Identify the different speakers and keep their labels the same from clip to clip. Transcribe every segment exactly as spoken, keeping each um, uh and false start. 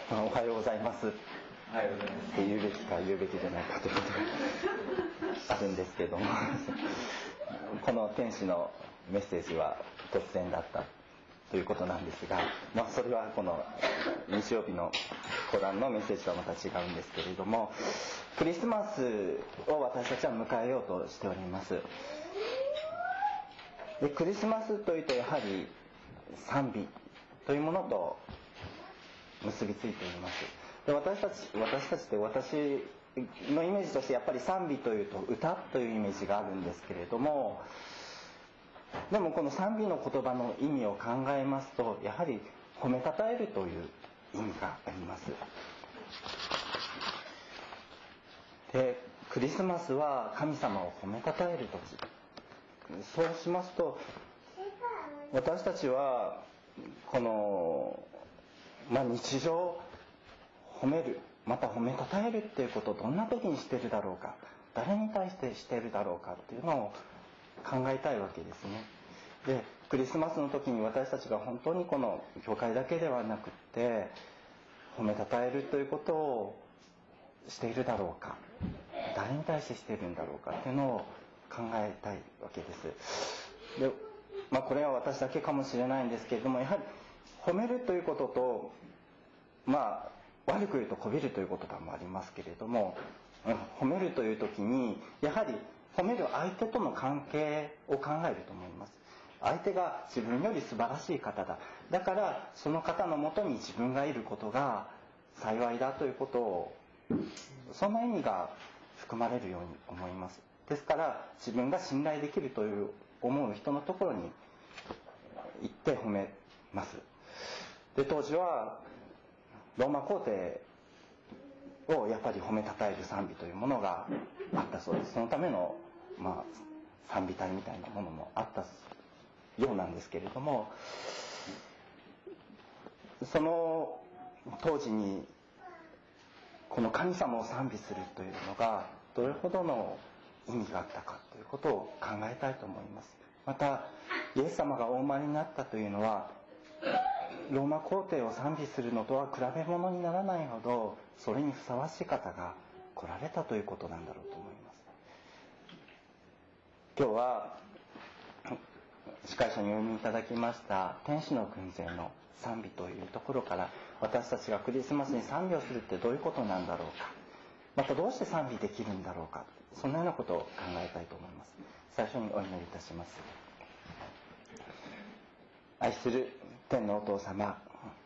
Speaker 1: まあ、おはようございますって言うべきか言うべきじゃないかということがあるんですけれどもこの天使のメッセージは突然だったということなんですが、まあ、それはこの日曜日の講談のメッセージとはまた違うんですけれども、クリスマスを私たちは迎えようとしております。でクリスマスというとやはり賛美というものと結びついています。で私たち私たちって私のイメージとしてやっぱり賛美というと歌というイメージがあるんですけれども、でもこの賛美の言葉の意味を考えますと、やはり褒めたたえるという意味があります。でクリスマスは神様を褒めたたえる時。そうしますと私たちはこの、まあ、日常褒める、また褒めたたえるっていうことをどんな時にしてるだろうか、誰に対してしてるだろうかっていうのを考えたいわけですね。でクリスマスの時に私たちが本当にこの教会だけではなくって褒めたたえるということをしているだろうか、誰に対してしているんだろうかっていうのを考えたいわけです。で、まあ、これは私だけかもしれないんですけれども、やはり褒めるということと、まあ悪く言うとこびるということもありますけれども、うん、褒めるという時にやはり褒める相手との関係を考えると思います。相手が自分より素晴らしい方だ、だからその方のもとに自分がいることが幸いだということを、そんな意味が含まれるように思います。ですから自分が信頼できるという思う人のところに行って褒めます。で当時はローマ皇帝をやっぱり褒めたたえる賛美というものがあったそうです。そのための、まあ、賛美隊みたいなものもあったようなんですけれども、その当時にこの神様を賛美するというのがどれほどの意味があったかということを考えたいと思います。またイエス様がお生まれになったというのはローマ皇帝を賛美するのとは比べ物にならないほどそれにふさわしい方が来られたということなんだろうと思います。今日は司会者にお読みいただきました天使の軍勢の賛美というところから、私たちがクリスマスに賛美をするってどういうことなんだろうか、またどうして賛美できるんだろうか、そんなようなことを考えたいと思います。最初にお祈りいたします。愛する天のお父様、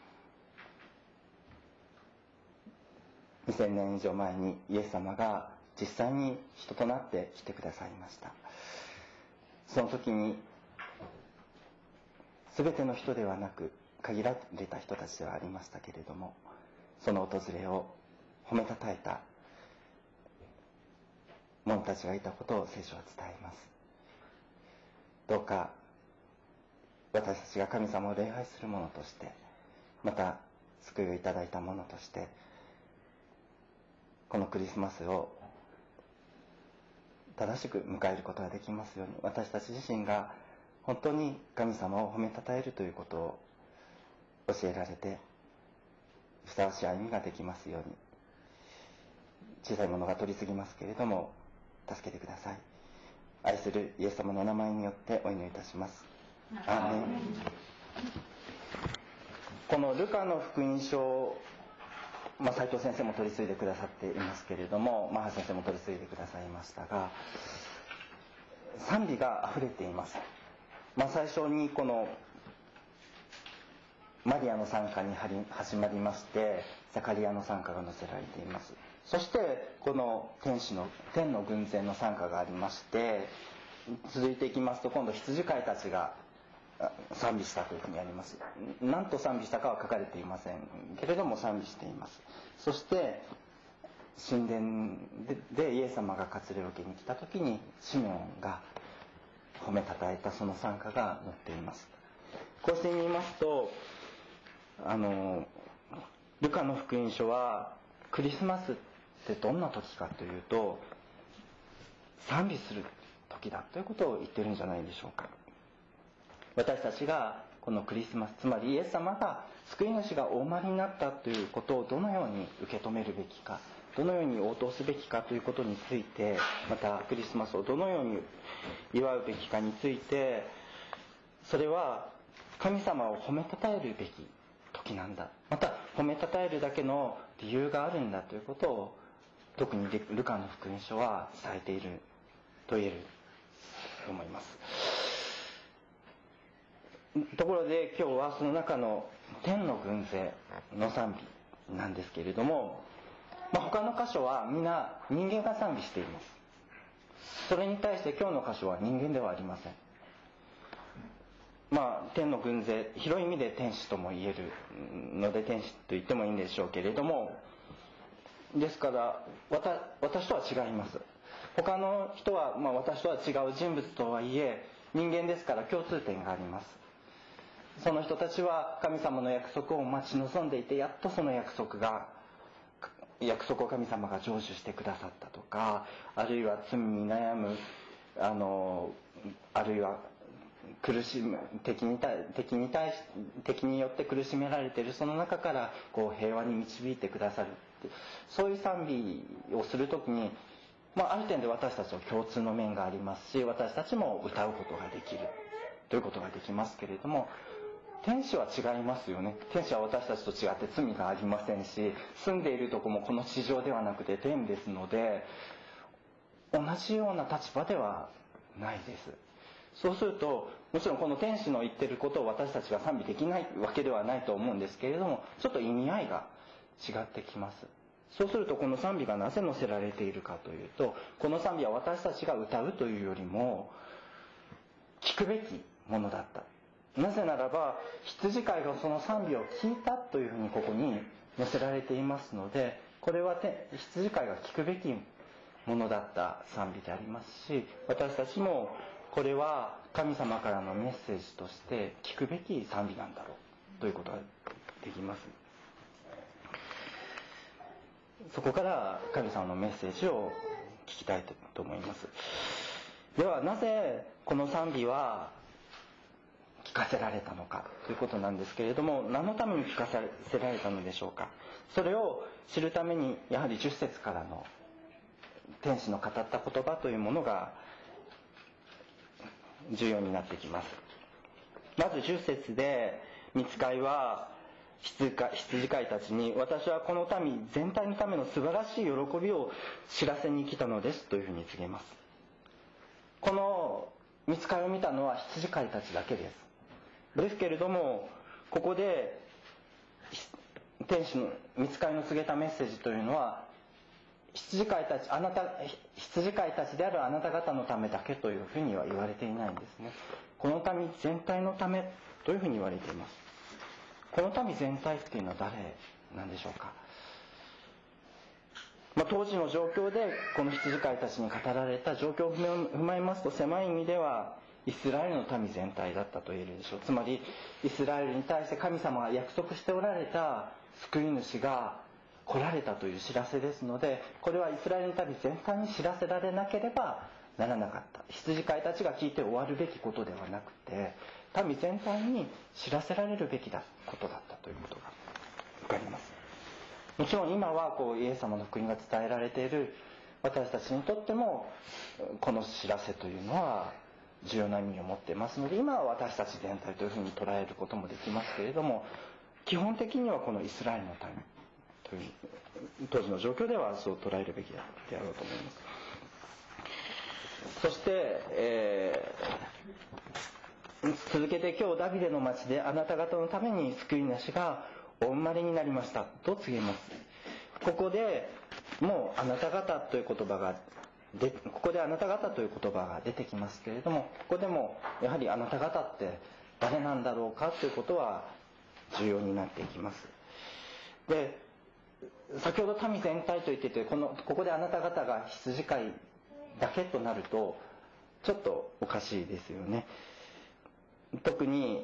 Speaker 1: にせんねん以上前にイエス様が実際に人となって来てくださいました。その時に全ての人ではなく限られた人たちではありましたけれども、その訪れを褒めたたえた者たちがいたことを聖書は伝えます。どうか私たちが神様を礼拝する者として、また救いをいただいた者として、このクリスマスを正しく迎えることができますように、私たち自身が本当に神様を褒めたたえるということを教えられて、ふさわしい歩みができますように。小さいものが取り次ぎますけれども助けてください。愛するイエス様のお名前によってお祈りいたします。アーメン。このルカの福音書、まあ、斉藤先生も取り継いでくださっていますけれども、マハ先生も取り継いでくださいましたが、賛美があふれています。まあ、最初にこのマリアの賛歌に始まりまして、ザカリアの賛歌が載せられています。そしてこの天使の天の軍勢の賛歌がありまして、続いていきますと今度羊飼いたちが賛美したというふうにあります。何と賛美したかは書かれていませんけれども賛美しています。そして神殿 で, でイエス様が割礼を受けに来た時にシメオンが褒めたたえたその賛歌が載っています。こうして見ますと、あのルカの福音書はクリスマスってどんな時かというと、賛美する時だということを言ってるんじゃないでしょうか。私たちがこのクリスマス、つまりイエス様が救い主がお生まれになったということをどのように受け止めるべきか、どのように応答すべきかということについて、またクリスマスをどのように祝うべきかについて、それは神様を褒めたたえるべき時なんだ、また褒めたたえるだけの理由があるんだということを、特にルカの福音書は伝えていると言えると思います。ところで今日はその中の天の軍勢の賛美なんですけれども、まあ、他の箇所はみんな人間が賛美しています。それに対して今日の箇所は人間ではありません。まあ天の軍勢、広い意味で天使とも言えるので天使と言ってもいいんでしょうけれども、ですから私とは違います。他の人は、まあ、私とは違う人物とはいえ人間ですから共通点があります。その人たちは神様の約束を待ち望んでいて、やっとその約束が約束を神様が成就してくださったとか、あるいは罪に悩む、あのあるいは苦しむ敵に対敵に対し敵によって苦しめられているその中からこう平和に導いてくださるって、そういう賛美をするときに、まあ、ある点で私たちは共通の面がありますし、私たちも歌うことができるということができますけれども、天使は違いますよね。天使は私たちと違って罪がありませんし、住んでいるとこもこの地上ではなくて天ですので、同じような立場ではないです。そうすると、もちろんこの天使の言ってることを私たちが賛美できないわけではないと思うんですけれども、ちょっと意味合いが違ってきます。そうするとこの賛美がなぜ載せられているかというと、この賛美は私たちが歌うというよりも聞くべきものだった。なぜならば羊飼いがその賛美を聞いたというふうにここに載せられていますので、これは羊飼いが聞くべきものだった賛美でありますし、私たちもこれは神様からのメッセージとして聞くべき賛美なんだろうということができます。そこから神様のメッセージを聞きたいと思います。ではなぜこの賛美は聞かせられたのかということなんですけれども、何のために聞かせられたのでしょうか。それを知るためにやはりじゅっ節からの天使の語った言葉というものが重要になってきます。まずじゅっ節で御使いは羊飼いたちに、私はこの民全体のための素晴らしい喜びを知らせに来たのですというふうに告げます。この御使いを見たのは羊飼いたちだけです。ですけれども、ここで天使の御使いの告げたメッセージというのは、羊飼いたちあなた羊飼いたちであるあなた方のためだけというふうには言われていないんですね。この民全体のためというふうに言われています。この民全体っていうのは誰なんでしょうか。まあ、当時の状況でこの羊飼いたちに語られた状況を踏まえますと、狭い意味ではイスラエルの民全体だったと言えるでしょう。つまりイスラエルに対して神様が約束しておられた救い主が来られたという知らせですので、これはイスラエルの民全体に知らせられなければならなかった。羊飼いたちが聞いて終わるべきことではなくて、民全体に知らせられるべきだことだったということが分かります。もちろん今はこうイエス様の福音が伝えられている私たちにとってもこの知らせというのは重要な意味を持っていますので、今は私たち全体というふうに捉えることもできますけれども、基本的にはこのイスラエルの民という当時の状況ではそう捉えるべきであろうと思います。そして、えー、続けて、今日ダビデの町であなた方のために救い主がお生まれになりましたと告げます。ここでもうあなた方という言葉がでここであなた方という言葉が出てきますけれども、ここでもやはりあなた方って誰なんだろうかということは重要になっていきます。で、先ほど民全体と言ってて、このここであなた方が羊飼いだけとなるとちょっとおかしいですよね。特に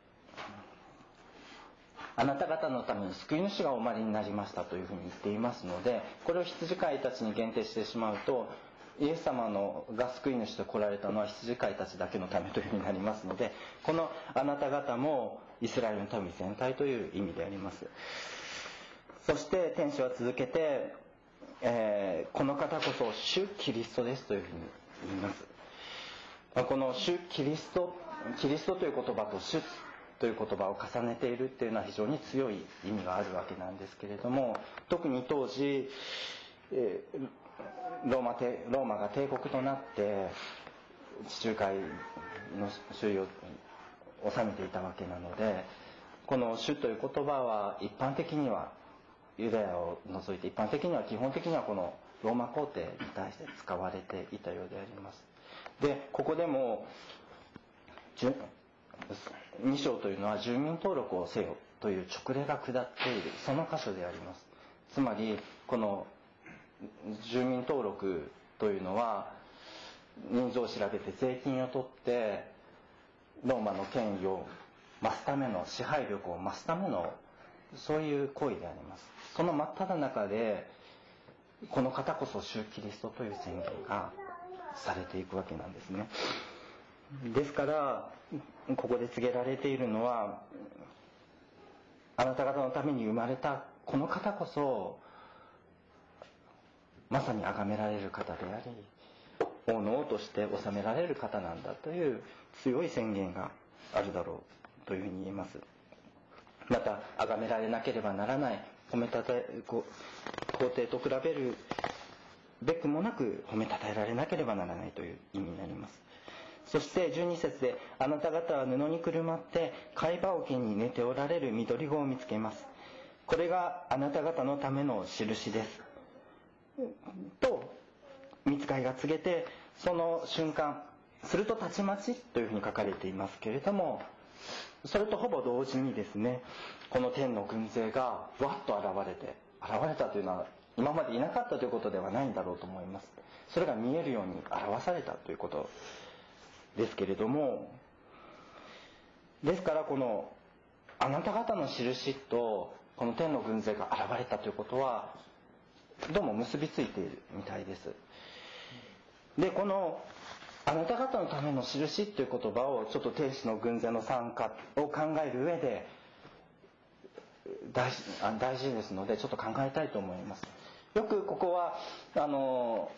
Speaker 1: あなた方のために救い主がお生まれになりましたというふうに言っていますので、これを羊飼いたちに限定してしまうと、イエス様のが救い主と来られたのは羊飼いたちだけのためというふうになりますので、このあなた方もイスラエルの民全体という意味であります。そして天使は続けて、えー、この方こそ主キリストですというふうに言います。この主キリスト、キリストという言葉と主という言葉を重ねているっていうのは非常に強い意味があるわけなんですけれども、特に当時、えー、ローマ帝、ローマが帝国となって地中海の周囲を治めていたわけなので、この主という言葉は一般的にはユダヤを除いて一般的には基本的にはこのローマ皇帝に対して使われていたようであります。でここでもに章というのは住民登録をせよという勅令が下っているその箇所であります。つまりこの住民登録というのは人数を調べて税金を取ってローマの権威を増すための支配力を増すためのそういう行為であります。その真っ只中でこの方こそ主キリストという宣言がされていくわけなんですね。ですからここで告げられているのは、あなた方のために生まれたこの方こそまさに崇められる方であり王の王として治められる方なんだという強い宣言があるだろうというふうに言えます。また崇められなければならない、褒めたたえ皇帝と比べるべくもなく褒めたたえられなければならないという意味になります。そしてじゅうに節で、あなた方は布にくるまって貝羽桶に寝ておられる緑子を見つけます。これがあなた方のための印ですと御使いが告げて、その瞬間、するとたちまちというふうに書かれていますけれども、それとほぼ同時にですね、この天の軍勢がわっと現れて、現れたというのは今までいなかったということではないんだろうと思います。それが見えるように表されたということですけれども、ですからこのあなた方の印とこの天の軍勢が現れたということはどうも結びついているみたいです。でこのあなた方のための印という言葉をちょっと天使の軍勢の参加を考える上で大事、大事ですのでちょっと考えたいと思います。よくここはあの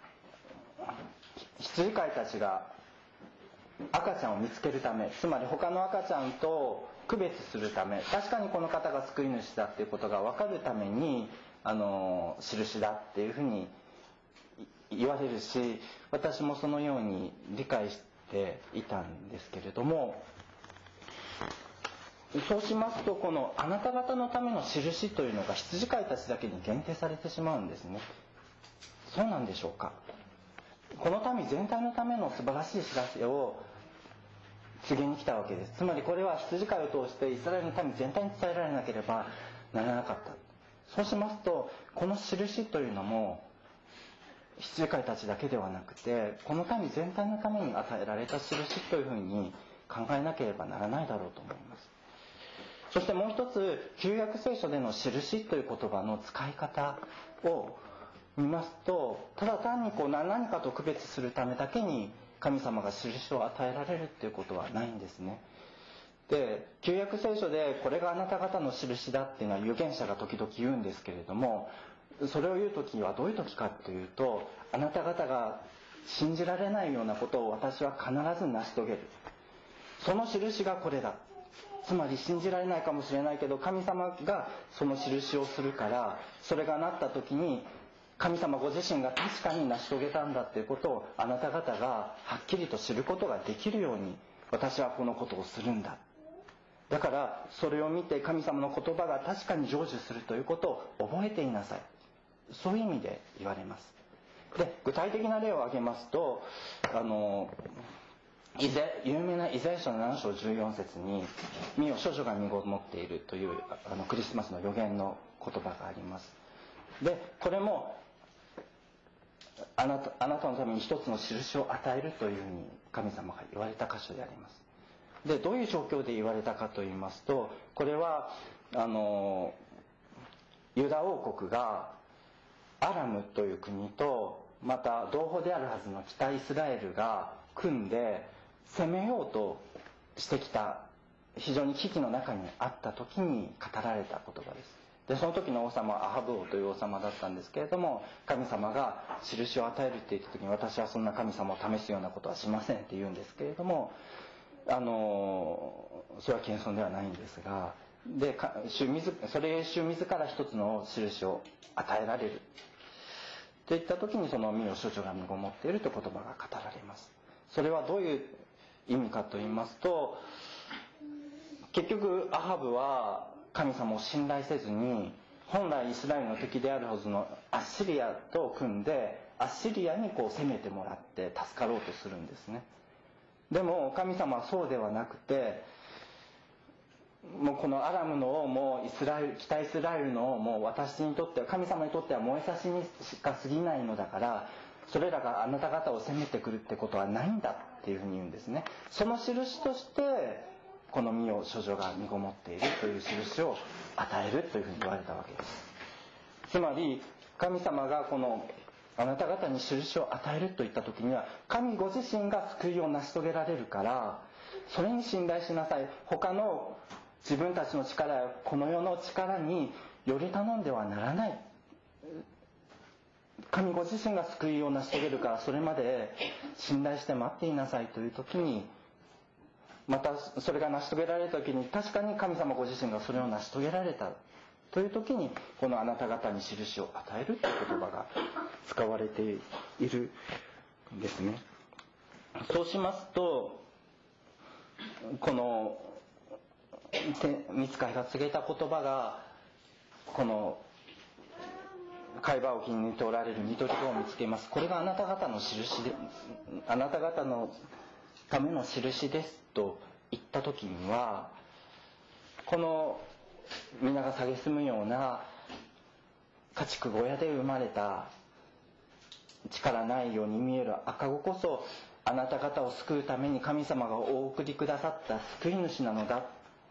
Speaker 1: 羊飼いたちが赤ちゃんを見つけるため、つまり他の赤ちゃんと区別するため、確かにこの方が救い主だっていうことが分かるためにあの印だっていうふうに言われるし、私もそのように理解していたんですけれども、そうしますとこのあなた方のための印というのが羊飼いたちだけに限定されてしまうんですね。そうなんでしょうか。この民全体のための素晴らしい知らせを告げに来たわけです。つまりこれは羊飼いを通してイスラエルの民全体に伝えられなければならなかった。そうしますとこの印というのも羊飼いたちだけではなくてこの民全体のために与えられた印というふうに考えなければならないだろうと思います。そしてもう一つ旧約聖書での印という言葉の使い方を見ますと、ただ単にこう何かと区別するためだけに神様が印を与えられるっていうことはないんですね。で旧約聖書でこれがあなた方の印だっていうのは預言者が時々言うんですけれども、それを言う時はどういう時かというと、あなた方が信じられないようなことを私は必ず成し遂げる、その印がこれだ、つまり信じられないかもしれないけど神様がその印をするから、それがなった時に神様ご自身が確かに成し遂げたんだということをあなた方がはっきりと知ることができるように私はこのことをするんだ。だからそれを見て神様の言葉が確かに成就するということを覚えていなさい、そういう意味で言われます。で具体的な例を挙げますと、あの以前有名なイザヤ書のなな章じゅうよん節に見よ処女が身ごもっているというあのクリスマスの予言の言葉があります。でこれもあなた、あなたのために一つの印を与えるというふうに神様が言われた箇所であります。でどういう状況で言われたかと言いますと、これはあのユダ王国がアラムという国とまた同胞であるはずの北イスラエルが組んで攻めようとしてきた非常に危機の中にあった時に語られた言葉です。でその時の王様はアハブ王という王様だったんですけれども、神様が印を与えるって言った時に、私はそんな神様を試すようなことはしませんって言うんですけれども、あのそれは謙遜ではないんですが、で主自それ主自ら一つの印を与えられるといった時に、その身を処女が身ごもっているという言葉が語られます。それはどういう意味かと言いますと、結局アハブは神様を信頼せずに、本来イスラエルの敵であるはずのアッシリアと組んで、アッシリアにこう攻めてもらって助かろうとするんですね。でも神様はそうではなくて、もうこのアラムの王もイスラエル北イスラエルの王も、私にとっては、神様にとっては燃えさしにしか過ぎないのだから、それらがあなた方を攻めてくるってことはないんだっていうふうに言うんですね。その印としてこの身を処女が身ごもっているという印を与えるというふうに言われたわけです。つまり神様がこのあなた方に印を与えるといった時には、神ご自身が救いを成し遂げられるから、それに信頼しなさい。他の自分たちの力やこの世の力により頼んではならない。神ご自身が救いを成し遂げるから、それまで信頼して待っていなさいという時に、またそれが成し遂げられた時に、確かに神様ご自身がそれを成し遂げられたという時に、このあなた方に印を与えるという言葉が使われているんですね。そうしますと、この御使いが告げた言葉が、この海馬沖に寝ておられる緑子を見つけます。これがあなた方の印で、あなた方のための印ですと言った時には、この皆が蔑むような家畜小屋で生まれた力ないように見える赤子こそ、あなた方を救うために神様がお送りくださった救い主なのだ、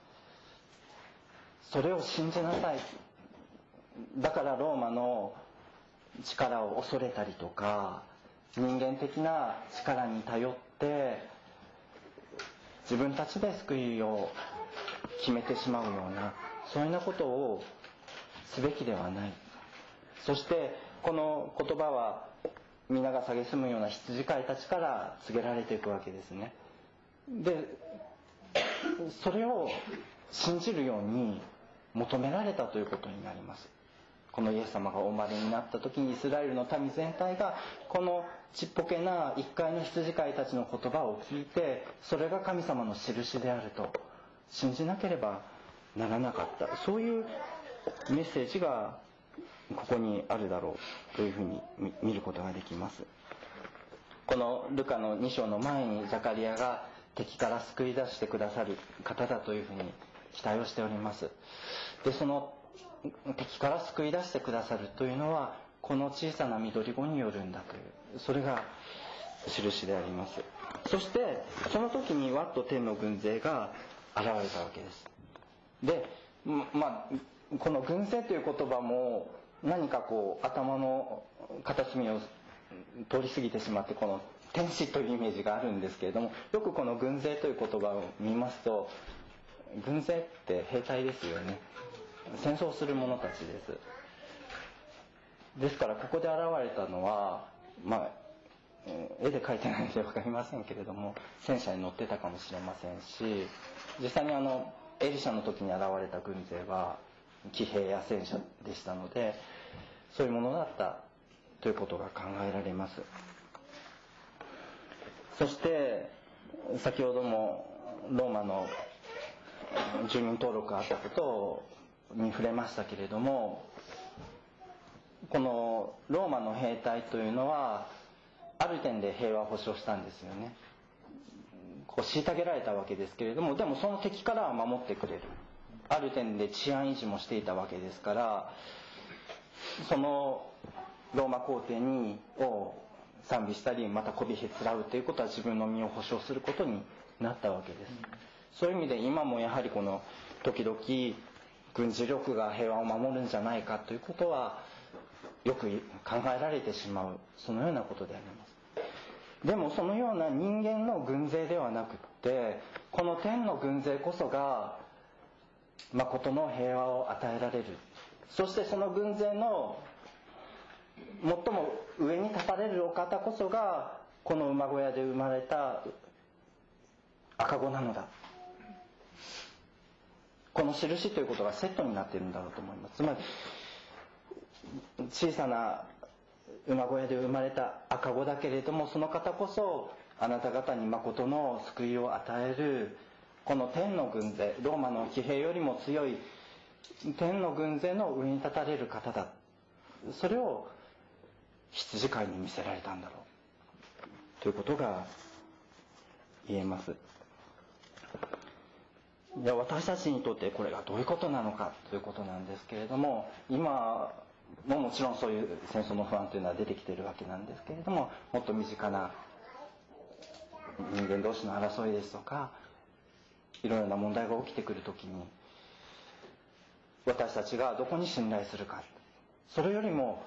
Speaker 1: それを信じなさい。だからローマの力を恐れたりとか、人間的な力に頼って自分たちで救いを決めてしまうような、そういうようなことをすべきではない。そしてこの言葉は皆が蔑むような羊飼いたちから告げられていくわけですね。でそれを信じるように求められたということになります。このイエス様がお生まれになった時に、イスラエルの民全体がこのちっぽけな一介の羊飼いたちの言葉を聞いて、それが神様の印であると信じなければならなかった、そういうメッセージがここにあるだろうというふうに見ることができます。このルカのに章の前にザカリアが敵から救い出してくださる方だというふうに期待をしております。でその敵から救い出してくださるというのは、この小さな緑子によるんだという、それが印であります。そしてその時にわっと天の軍勢が現れたわけです。でまあこの軍勢という言葉も何かこう頭の片隅を通り過ぎてしまって、この天使というイメージがあるんですけれども、よくこの軍勢という言葉を見ますと、軍勢って兵隊ですよね。戦争する者たちです。ですからここで現れたのは、まあ絵で描いてないので分かりませんけれども、戦車に乗ってたかもしれませんし、実際にあのエリシャの時に現れた軍勢は騎兵や戦車でしたので、そういうものだったということが考えられます。そして先ほどもローマの住民登録があったことに触れましたけれども、このローマの兵隊というのはある点で平和を保障したんですよね。こう虐げられたわけですけれども、でもその敵からは守ってくれる、ある点で治安維持もしていたわけですから、そのローマ皇帝にを賛美したり、また媚びへつらうということは自分の身を保障することになったわけです。そういう意味で今もやはりこの時々軍事力が平和を守るんじゃないかということはよく考えられてしまう、そのようなことであります。 でもそのような人間の軍勢ではなくって、この天の軍勢こそが誠の平和を与えられる。そしてその軍勢の最も上に立たれるお方こそがこの馬小屋で生まれた赤子なのだ。この印ということがセットになっているんだろうと思います。つまり小さな馬小屋で生まれた赤子だけれども、その方こそあなた方に誠の救いを与えるこの天の軍勢、ローマの騎兵よりも強い天の軍勢の上に立たれる方だ。それを羊飼いに見せられたんだろうということが言えます。いや、私たちにとってこれがどういうことなのかということなんですけれども、今ももちろんそういう戦争の不安というのは出てきているわけなんですけれども、もっと身近な人間同士の争いですとか、いろいろな問題が起きてくるときに、私たちがどこに信頼するか、それよりも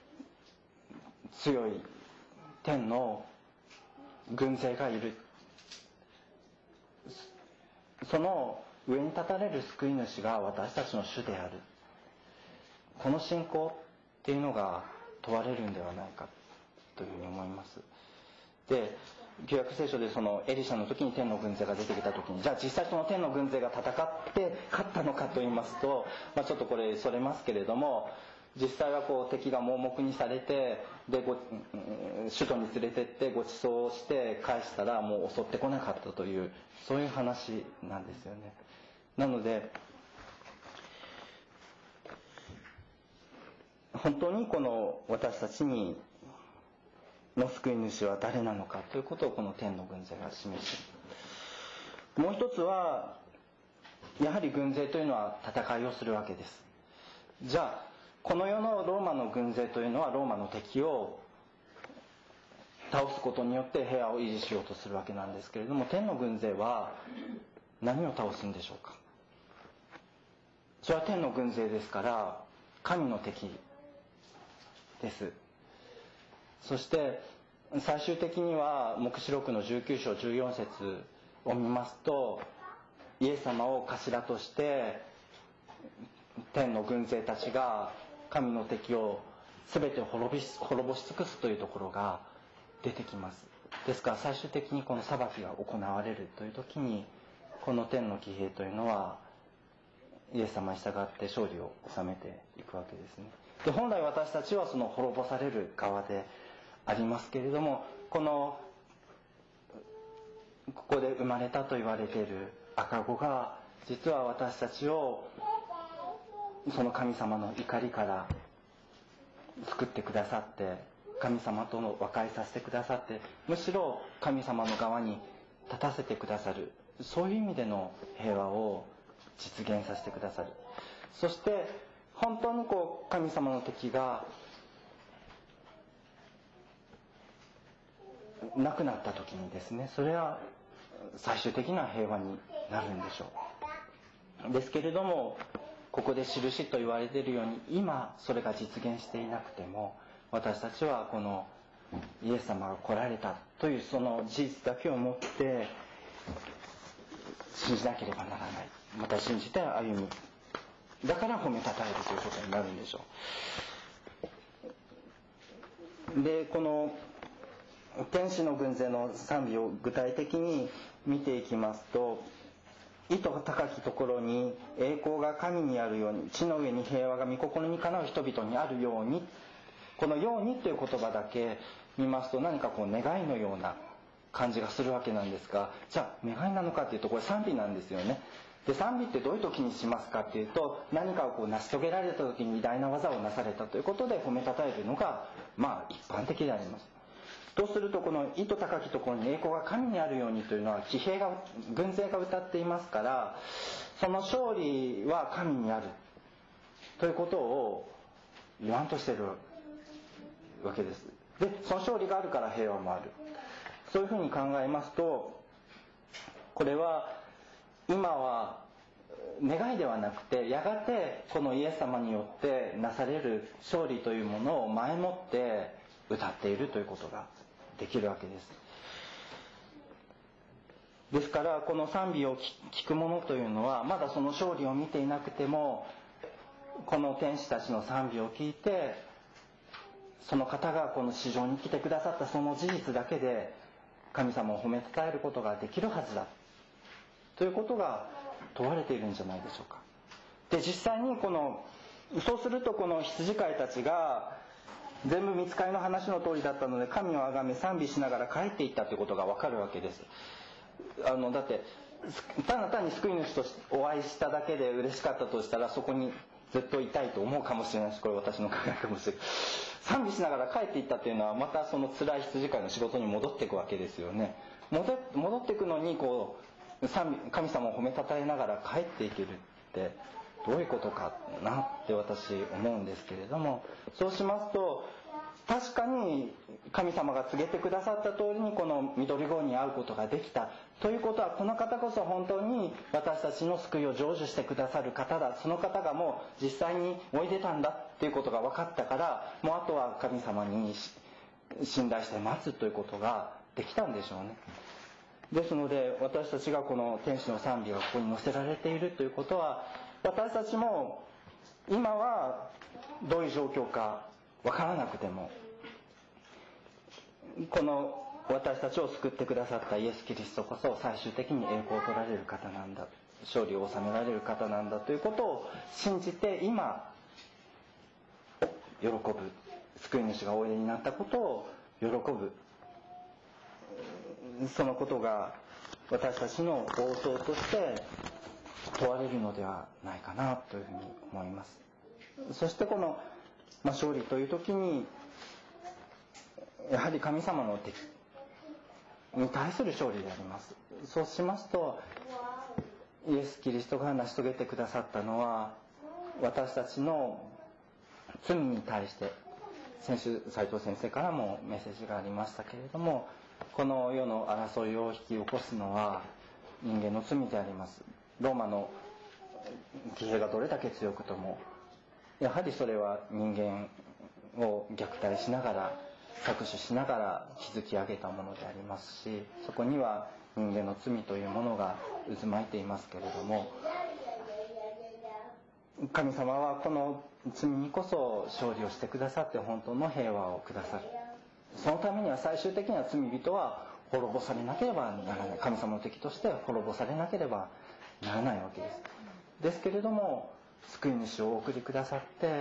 Speaker 1: 強い天の軍勢がいる、その上に立たれる救い主が私たちの主である、この信仰っていうのが問われるんではないかというふうに思います。で、旧約聖書でそのエリシャの時に天の軍勢が出てきた時に、じゃあ実際その天の軍勢が戦って勝ったのかと言いますと、まあ、ちょっとこれそれますけれども、実際はこう敵が盲目にされて、でご首都に連れてってご馳走して返したらもう襲ってこなかったという、そういう話なんですよね。なので本当にこの私たちにの救い主は誰なのかということをこの天の軍勢が示し、もう一つはやはり軍勢というのは戦いをするわけです。じゃあこの世のローマの軍勢というのはローマの敵を倒すことによって平和を維持しようとするわけなんですけれども、天の軍勢は何を倒すんでしょうか。それは天の軍勢ですから神の敵です。そして最終的には黙示録のじゅうきゅう章じゅうよん節を見ますと、イエス様を頭として天の軍勢たちが神の敵を全て滅び滅ぼし尽くすというところが出てきます。ですから最終的にこの裁きが行われるという時に、この天の騎兵というのはイエス様に従って勝利を収めていくわけですね。で、本来私たちはその滅ぼされる側でありますけれども、このここで生まれたと言われている赤子が実は私たちをその神様の怒りから救ってくださって、神様との和解させてくださって、むしろ神様の側に立たせてくださる、そういう意味での平和を実現させてくださる。そして本当にこう神様の敵がなくなった時にですね、それは最終的な平和になるんでしょう。ですけれども、ここで印と言われているように、今それが実現していなくても、私たちはこのイエス様が来られたというその事実だけをもって信じなければならない。また信じて歩む。だから褒めたたえるということになるんでしょう。で、この天使の軍勢の賛美を具体的に見ていきますと、意図高きところに栄光が神にあるように、地の上に平和が御心にかなう人々にあるように、このようにという言葉だけ見ますと何かこう願いのような感じがするわけなんですが、じゃあ願いなのかっていうとこれ賛美なんですよね。で、賛美ってどういう時にしますかっていうと、何かをこう成し遂げられた時に偉大な技をなされたということで褒めたたえるのがまあ一般的であります。とすると、この意図高きところに栄光が神にあるようにというのは騎兵が軍勢が歌っていますから、その勝利は神にあるということを言わんとしているわけです。で、その勝利があるから平和もある。そういうふうに考えますと、これは今は願いではなくて、やがてこのイエス様によってなされる勝利というものを前もって歌っているということができるわけです。ですからこの賛美を聞く者というのはまだその勝利を見ていなくても、この天使たちの賛美を聞いて、その方がこの地上に来てくださったその事実だけで神様を褒めたたえることができるはずだということが問われているんじゃないでしょうか。で、実際にこのそうするとこの羊飼いたちが全部御使いの話の通りだったので神をあがめ賛美しながら帰っていったということがわかるわけです。あのだってただ単に救い主としてお会いしただけで嬉しかったとしたら、そこにずっといたいと思うかもしれないし、これ私の考えかもしれない。賛美しながら帰っていったというのは、またその辛い羊飼いの仕事に戻っていくわけですよね。戻戻っていくのにこう賛美、神様を褒めたたえながら帰っていけるってどういうことかなって私思うんですけれども、そうしますと確かに神様が告げてくださった通りにこの緑子に会うことができたということは、この方こそ本当に私たちの救いを成就してくださる方だ、その方がもう実際においでたんだっていうことが分かったから、もうあとは神様に信頼して待つということができたんでしょうね。ですので私たちがこの天使の賛美がここに載せられているということは、私たちも今はどういう状況か分からなくても、この私たちを救ってくださったイエス・キリストこそ最終的に栄光を取られる方なんだ、勝利を収められる方なんだということを信じて今喜ぶ、救い主がおいでになったことを喜ぶ、そのことが私たちの応答として問われるのではないかなというふうに思います。そしてこの、まあ、勝利という時にやはり神様の敵に対する勝利であります。そうしますとイエス・キリストが成し遂げてくださったのは、私たちの罪に対して、先週斉藤先生からもメッセージがありましたけれども、この世の争いを引き起こすのは人間の罪であります。ローマの騎兵がどれだけ強くとも、やはりそれは人間を虐待しながら搾取しながら築き上げたものでありますし、そこには人間の罪というものが渦巻いていますけれども、神様はこの罪にこそ勝利をしてくださって本当の平和をくださる。そのためには最終的には罪人は滅ぼされなければならない、神様の敵として滅ぼされなければならないわけです。ですけれども救い主をお送りくださって、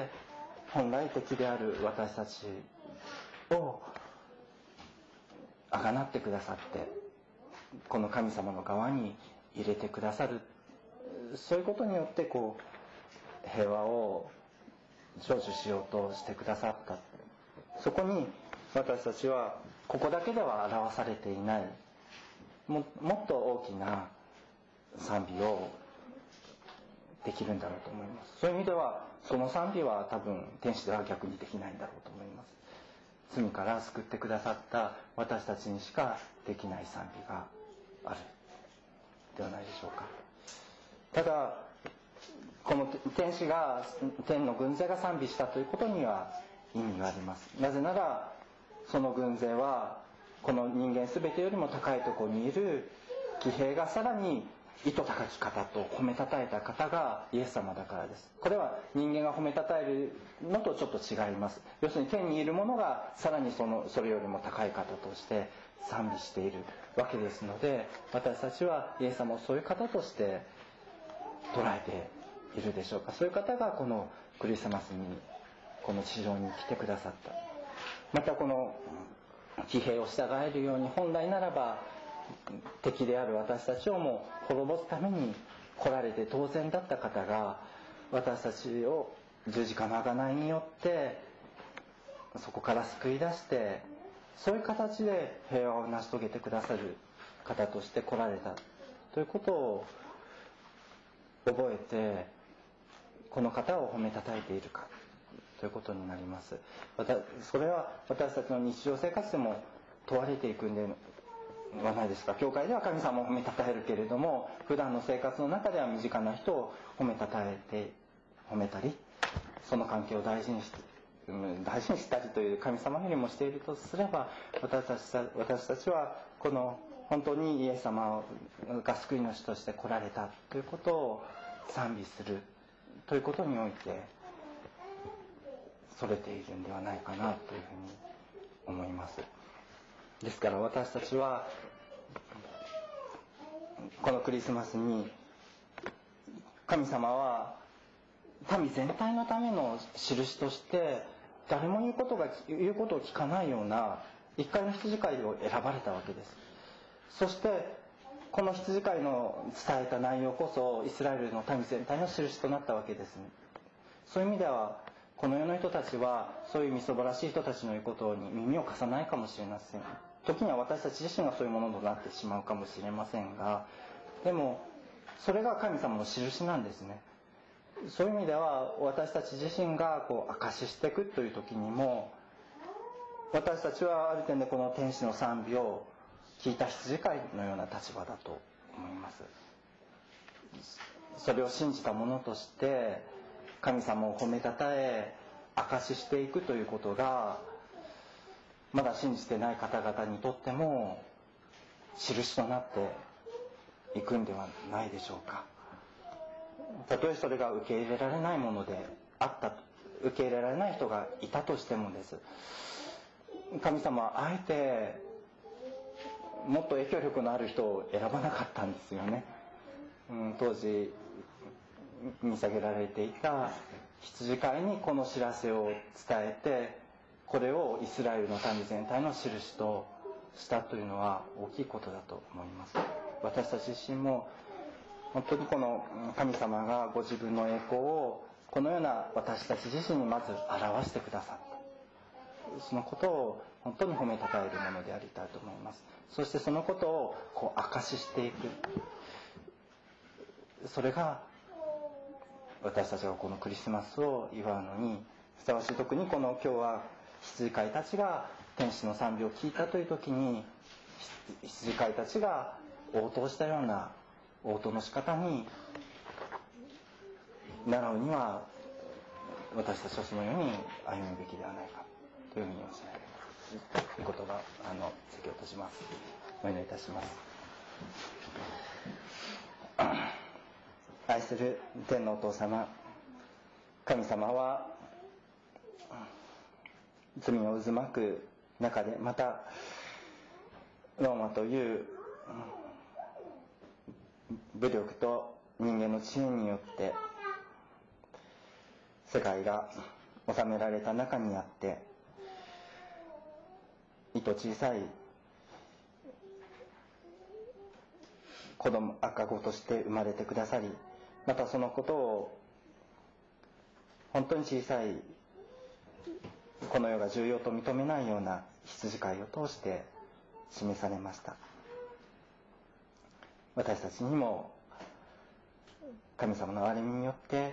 Speaker 1: 本来敵である私たちをあがなってくださって、この神様の側に入れてくださる、そういうことによってこう平和を成就しようとしてくださった。そこに私たちはここだけでは表されていない、も、もっと大きな賛美をできるんだろうと思います。そういう意味ではその賛美は多分天使では逆にできないんだろうと思います。罪から救ってくださった私たちにしかできない賛美があるではないでしょうか。ただこの天使が、天の軍勢が賛美したということには意味があります。なぜならその軍勢はこの人間すべてよりも高いところにいる騎兵がさらに意図高き方と褒めたたえた方がイエス様だからです。これは人間が褒めたたえるのとちょっと違います。要するに天にいる者がさらにそのそれよりも高い方として賛美しているわけですので、私たちはイエス様をそういう方として捉えているでしょうか。そういう方がこのクリスマスにこの地上に来てくださった。またこの騎兵を従えるように、本来ならば敵である私たちをも滅ぼすために来られて当然だった方が、私たちを十字架の贖いによってそこから救い出して、そういう形で平和を成し遂げてくださる方として来られたということを覚えて、この方を褒めたたえているかということになります。それは私たちの日常生活でも問われていくんではないですか。教会では神様を褒めたたえるけれども、普段の生活の中では身近な人を褒めたたえて褒めたり、その関係を大事にして大事にしたりという神様よりもしているとすれば、私たち私たちはこの本当にイエス様が救い主として来られたということを賛美するということにおいてそれているんではないかなというふうに思います。ですから私たちはこのクリスマスに、神様は民全体のための印として誰も言うことが言うことを聞かないような一回の羊飼いを選ばれたわけです。そしてこの羊飼いの伝えた内容こそイスラエルの民全体の印となったわけです。そういう意味ではこの世の人たちはそういうみそぼらしい人たちの言うことに耳を貸さないかもしれません。時には私たち自身がそういうものとなってしまうかもしれませんが、でもそれが神様の印なんですね。そういう意味では私たち自身がこう証ししていくという時にも、私たちはある点でこの天使の賛美を聞いた羊飼いのような立場だと思います。それを信じた者として神様を褒めたたえ証ししていくということが、まだ信じてない方々にとっても印となっていくんではないでしょうか。たとえそれが受け入れられないものであった、受け入れられない人がいたとしてもです、神様はあえてもっと影響力のある人を選ばなかったんですよね。うん、当時見下げられていた羊飼いにこの知らせを伝えて、これをイスラエルの民全体の印としたというのは大きいことだと思います。私たち自身も本当にこの神様がご自分の栄光をこのような私たち自身にまず表してくださった、そのことを本当に褒めたたえるものでありたいと思います。そしてそのことをこう証ししていく、それが私たちがこのクリスマスを祝うのにふさわしい。特にこの今日は羊飼いたちが天使の賛美を聞いたという時に、羊飼いたちが応答したような応答の仕方に習うには、私たちはそのように歩むべきではないかというふうに教えられます。ということがあの席を閉じます。お祈りいたします。愛する天のお父様、神様は罪を渦巻く中で、またローマという武力と人間の知恵によって世界が治められた中にあって、いと小さい子供赤子として生まれてくださり、またそのことを本当に小さいこの世が重要と認めないような羊飼いを通して示されました。私たちにも神様の憐れみによって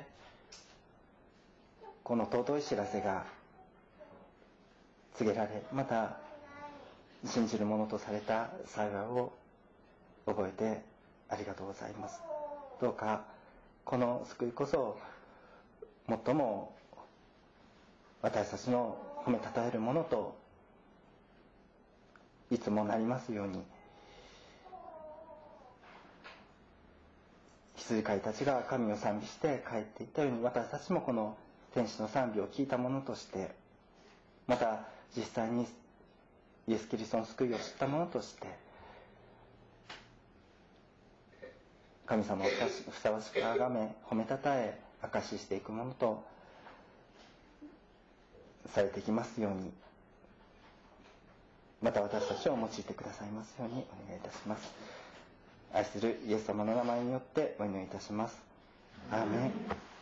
Speaker 1: この尊い知らせが告げられ、また信じるものとされた幸いを覚えてありがとうございます。どうかこの救いこそ最も私たちの褒めたたえるものといつもなりますように、羊飼いたちが神を賛美して帰っていったように、私たちもこの天使の賛美を聞いたものとして、また実際にイエス・キリストの救いを知ったものとして、神様をふさわしく崇め褒めたたえ証ししていくものとされていきますように、また私たちを用いてくださいますようにお願いいたします。愛するイエス様の名前によってお祈りいたします。アーメン。